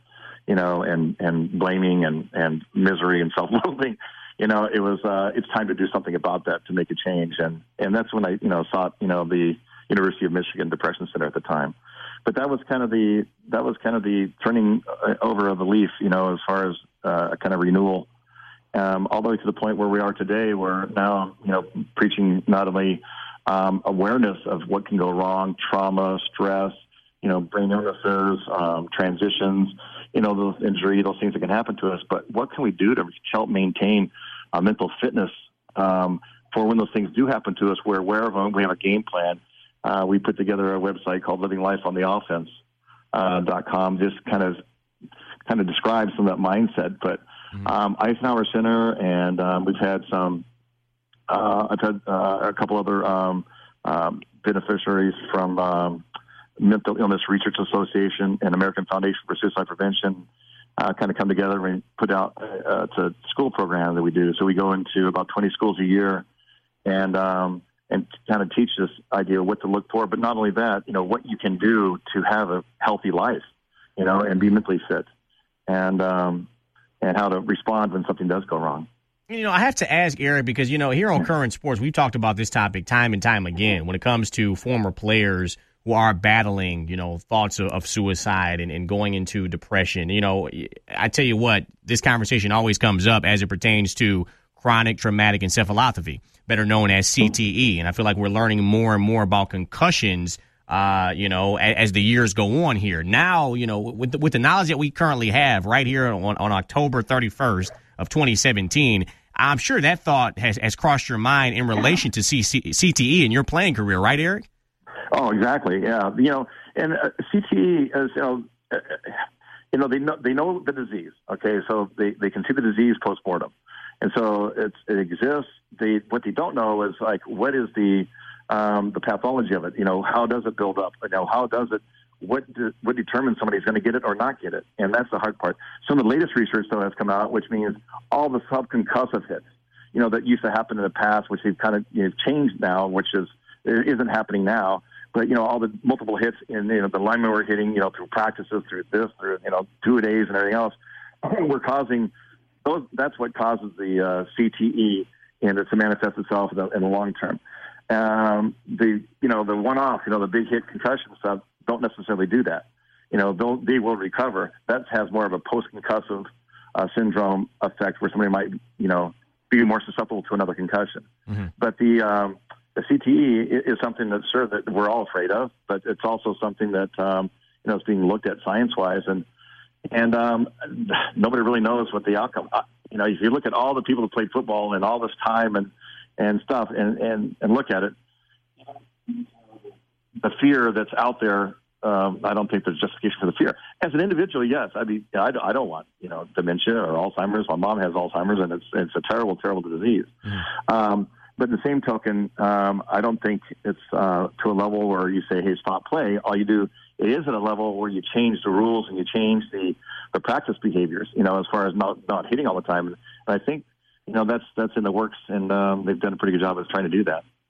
and blaming and misery and self-loathing. It was, it's time to do something about that to make a change. And that's when I, sought, the University of Michigan Depression Center at the time. But that was kind of the turning over of the leaf, as far as a kind of renewal, all the way to the point where we are today. We're now, preaching not only awareness of what can go wrong, trauma, stress, brain illnesses, transitions, those injury, those things that can happen to us, but what can we do to help maintain mental fitness for when those things do happen to us? We're aware of them. We have a game plan. We put together a website called LivingLifeOnTheOffense.com. Just kind of describes some of that mindset. But Eisenhower Center, and we've had some. I've had a couple other beneficiaries from Mental Illness Research Association and American Foundation for Suicide Prevention. Kind of come together and put out it's a school program that we do. So we go into about 20 schools a year, and kind of teach this idea of what to look for, but not only that, what you can do to have a healthy life, and be mentally fit, and how to respond when something does go wrong. I have to ask, Eric, because, here on Current Sports, we've talked about this topic time and time again when it comes to former players who are battling, thoughts of suicide and going into depression. I tell you what, this conversation always comes up as it pertains to chronic traumatic encephalopathy, better known as CTE. And I feel like we're learning more and more about concussions, as the years go on here. Now, with the knowledge that we currently have right here on October 31st of 2017, I'm sure that thought has crossed your mind in relation to CTE in your playing career, right, Eric? Oh, exactly. Yeah. And CTE is, they know the disease. Okay. So they can see the disease postmortem. And so it exists. What they don't know is what is the pathology of it? How does it build up? How does it? What determines somebody's going to get it or not get it? And that's the hard part. Some of the latest research though has come out, which means all the subconcussive hits, that used to happen in the past, which they've kind of changed now, which isn't happening now. But all the multiple hits in the linemen were hitting through practices, through this, through 2-a-days and everything else, we're causing. That's what causes the CTE, and it to manifest itself in the long term. The one-off, the big hit concussion stuff don't necessarily do that. They will recover. That has more of a post-concussive syndrome effect, where somebody might be more susceptible to another concussion. Mm-hmm. But the CTE is something that's sure that we're all afraid of, but it's also something that is being looked at science-wise, and nobody really knows what the outcome. If you look at all the people who played football and all this time and stuff, and look at it, the fear that's out there. I don't think there's justification for the fear. As an individual, yes. I mean, I don't want dementia or Alzheimer's. My mom has Alzheimer's, and it's a terrible, terrible disease. Mm. But in the same token, I don't think it's to a level where you say, hey, stop play. All you do, it is at a level where you change the rules and you change the practice behaviors, as far as not hitting all the time. And I think, that's in the works, and they've done a pretty good job of trying to do that.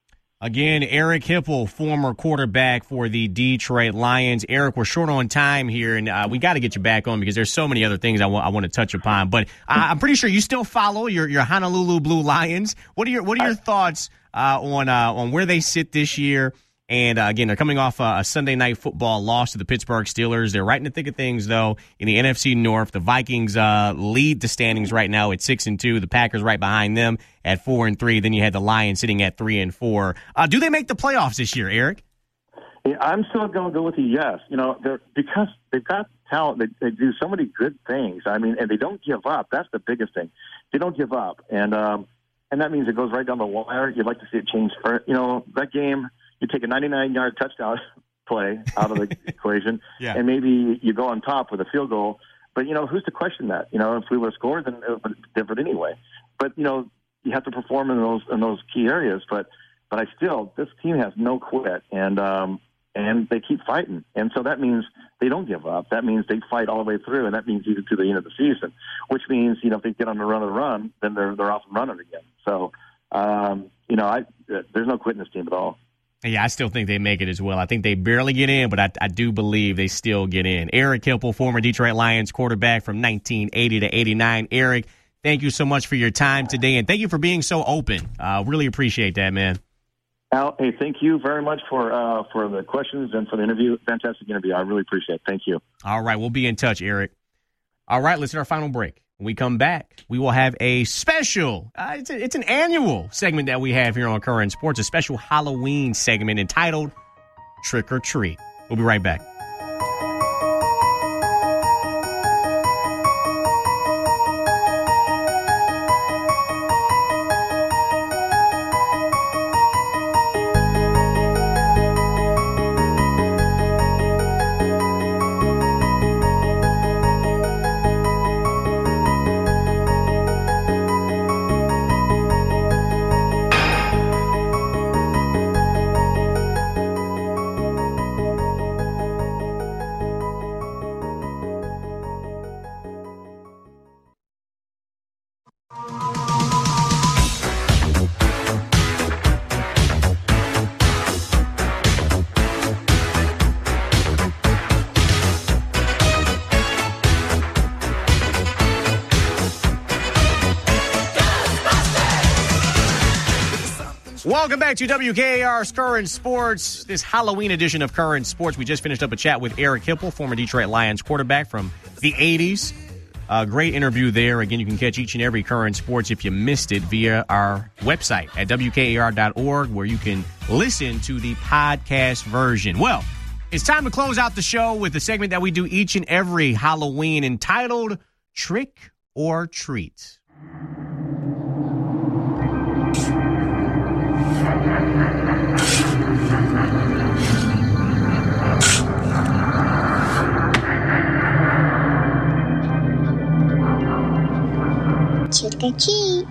Again, Eric Hipple, former quarterback for the Detroit Lions. Eric, we're short on time here, and we got to get you back on because there's so many other things I want to touch upon. But I'm pretty sure you still follow your Honolulu Blue Lions. What are your thoughts on where they sit this year? And, again, they're coming off a Sunday Night Football loss to the Pittsburgh Steelers. They're right in the thick of things, though, in the NFC North. The Vikings lead the standings right now at 6-2. The Packers right behind them at 4-3. Then you had the Lions sitting at 3-4. Do they make the playoffs this year, Eric? Yeah, I'm still going to go with you, yes. Because they've got talent. They do so many good things. I mean, and they don't give up. That's the biggest thing. They don't give up. And that means it goes right down the wire. You'd like to see it change. That game – you take a 99-yard touchdown play out of the equation, and maybe you go on top with a field goal. But, who's to question that? If we would have scored, then it would have been different anyway. But, you have to perform in those key areas. But this team has no quit, and they keep fighting. And so that means they don't give up. That means they fight all the way through, and that means even to the end of the season, which means, if they get on the run, then they're off and running again. So, there's no quitting this team at all. Yeah, I still think they make it as well. I think they barely get in, but I do believe they still get in. Eric Hipple, former Detroit Lions quarterback from 1980 to 89. Eric, thank you so much for your time today, and thank you for being so open. Really appreciate that, man. Al, hey, thank you very much for the questions and for the interview. Fantastic interview. I really appreciate it. Thank you. All right, we'll be in touch, Eric. All right, let's hit our final break. When we come back, we will have a special, it's an annual segment that we have here on Current Sports, a special Halloween segment entitled Trick or Treat. We'll be right back. Welcome back to WKAR's Current Sports, this Halloween edition of Current Sports. We just finished up a chat with Eric Hipple, former Detroit Lions quarterback from the 80s. Great interview there. Again, you can catch each and every Current Sports if you missed it via our website at WKAR.org, where you can listen to the podcast version. Well, it's time to close out the show with the segment that we do each and every Halloween entitled Trick or Treat. Trick or treat.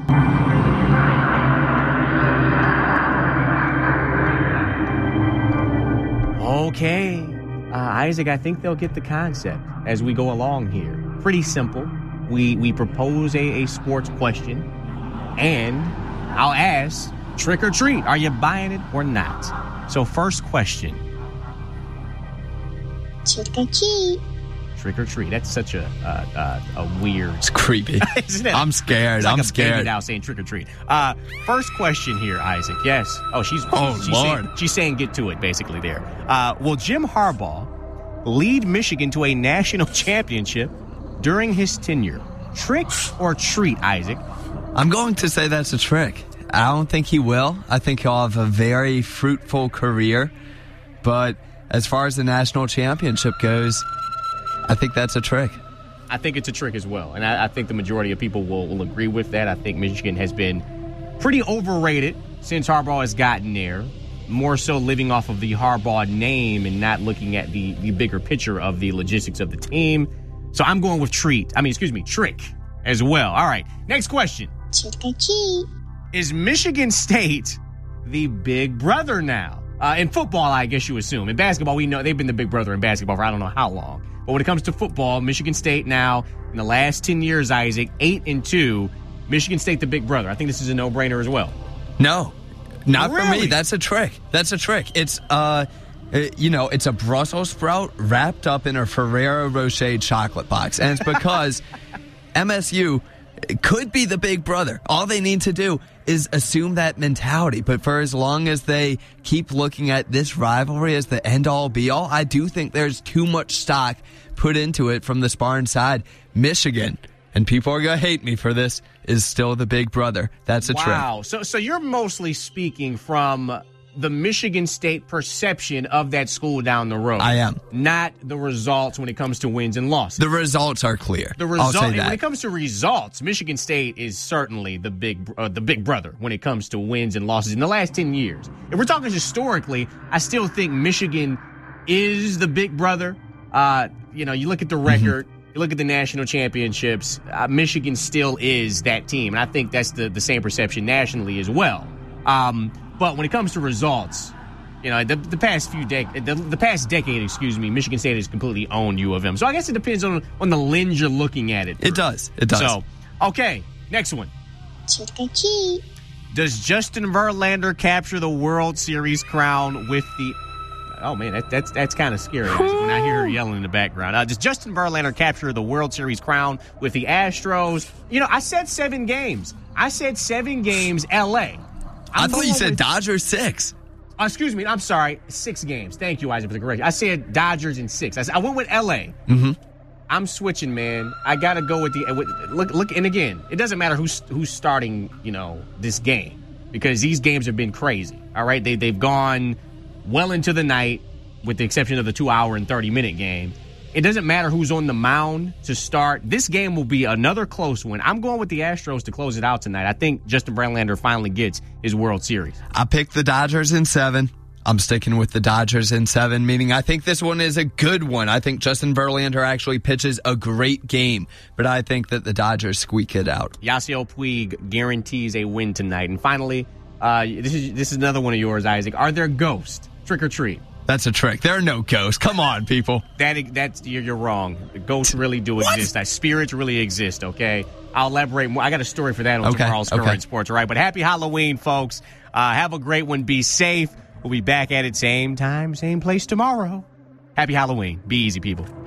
Okay. Isaac, I think they'll get the concept as we go along here. Pretty simple. We propose a sports question, and I'll ask, trick or treat, are you buying it or not? So first question. Trick or treat. Trick or treat. That's such a weird... It's creepy. Isn't it? I'm scared. It's like I'm a scared. baby now saying trick or treat. First question here, Isaac. Yes. Oh, she's Lord. She's saying get to it, basically, there. Will Jim Harbaugh lead Michigan to a national championship during his tenure? Trick or treat, Isaac? I'm going to say that's a trick. I don't think he will. I think he'll have a very fruitful career. But as far as the national championship goes, I think that's a trick. I think it's a trick as well. And I think the majority of people will agree with that. I think Michigan has been pretty overrated since Harbaugh has gotten there. More so living off of the Harbaugh name and not looking at the bigger picture of the logistics of the team. So I'm going with trick as well. All right, next question. Trick or treat. Is Michigan State the big brother now? In football, I guess you assume. In basketball, we know they've been the big brother in basketball for I don't know how long. But when it comes to football, Michigan State now, in the last 10 years, Isaac, 8-2, Michigan State the big brother. I think this is a no-brainer as well. No. Not for Really? me. That's a trick. It's it's a Brussels sprout wrapped up in a Ferrero Rocher chocolate box, and it's because MSU could be the big brother. All they need to do is assume that mentality. But for as long as they keep looking at this rivalry as the end-all, be-all, I do think there's too much stock put into it from the Spartan side. Michigan, and people are going to hate me for this, is still the big brother. That's a trick. Wow. So you're mostly speaking from the Michigan State perception of that school down the road. I am. Not the results when it comes to wins and losses. The results are clear. I'll say that. When it comes to results, Michigan State is certainly the big brother when it comes to wins and losses in the last 10 years. If we're talking historically, I still think Michigan is the big brother. You look at the record, you look at the national championships, Michigan still is that team. And I think that's the same perception nationally as well. But when it comes to results, the past decade, Michigan State has completely owned U of M. So I guess it depends on the lens you're looking at it through. It does. So, okay, next one. Cheat the cheat. Does Justin Verlander capture the World Series crown with the... Oh, man, that's kind of scary when I hear her yelling in the background. Does Justin Verlander capture the World Series crown with the Astros? I said 7 games. L.A. I thought you said Dodgers 6. Excuse me. I'm sorry. 6 games. Thank you, Isaac, for the correction. I said Dodgers in 6. I went with L.A. Mm-hmm. I'm switching, man. I got to go with look. And again, it doesn't matter who's starting, this game, because these games have been crazy. All right. They've gone well into the night, with the exception of the 2-hour and 30-minute game. It doesn't matter who's on the mound to start. This game will be another close one. I'm going with the Astros to close it out tonight. I think Justin Verlander finally gets his World Series. I picked the Dodgers in 7. I'm sticking with the Dodgers in 7, meaning I think this one is a good one. I think Justin Verlander actually pitches a great game, but I think that the Dodgers squeak it out. Yasiel Puig guarantees a win tonight. And finally, this is another one of yours, Isaac. Are there ghosts? Trick or treat? That's a trick. There are no ghosts. Come on, people. You're wrong. Ghosts really do exist. Spirits really exist, okay? I'll elaborate more. I got a story for that on tomorrow's Current Sports, all right? But happy Halloween, folks. Have a great one. Be safe. We'll be back at it same time, same place tomorrow. Happy Halloween. Be easy, people.